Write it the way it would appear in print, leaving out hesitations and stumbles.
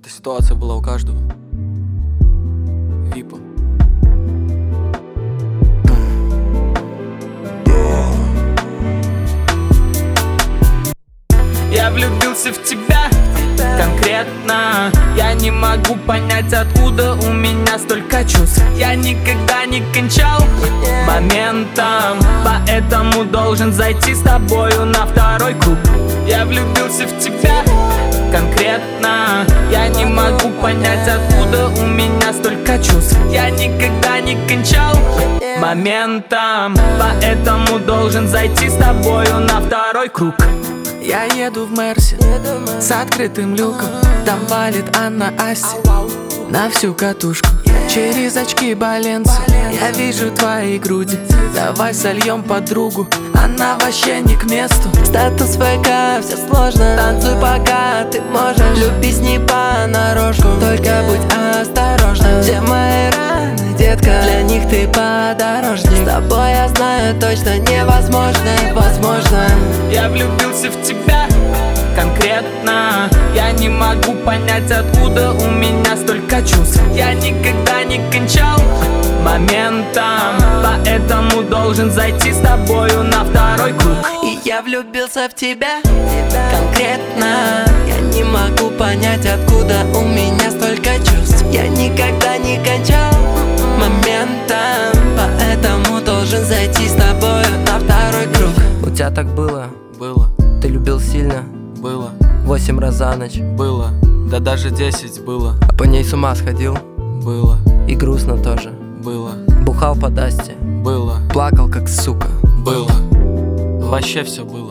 Эта ситуация была у каждого. Випа. Я влюбился в тебя конкретно. Я не могу понять, откуда у меня столько чувств. Я никогда не кончал моментом, поэтому должен зайти с тобою на второй круг. Я влюбился в тебя конкретно. Я не могу понять, откуда у меня столько чувств. Я никогда не кончал моментом, поэтому должен зайти с тобою на второй круг. Я еду в Мерсе с открытым люком. Там валит Анна Асти на всю катушку. Через очки Баленса я вижу твои груди. Давай сольем подругу, она вообще не к месту. Статус ФК, все сложно. Танцуй пока ты можешь. Люби с ней понарошку, только будь осторожна. Все мои раны, детка, для них ты подорожник. С тобой я знаю точно невозможно, возможно. Я влюбился в тебя конкретно. Я не могу понять, откуда у меня столько чувств. Я никогда не кончал моментом, поэтому должен зайти с тобою на второй круг. И я влюбился в тебя конкретно. Я не могу понять, откуда у меня столько чувств. Я никогда не кончал моментом, поэтому должен зайти с тобою на второй круг. У тебя так было? Было, Ты любил сильно? было, 8 раз за ночь? было, да даже 10 было, А по ней с ума сходил? было, И грустно тоже? было, Бухал по Дасте? было, Плакал как сука? было, вообще все было.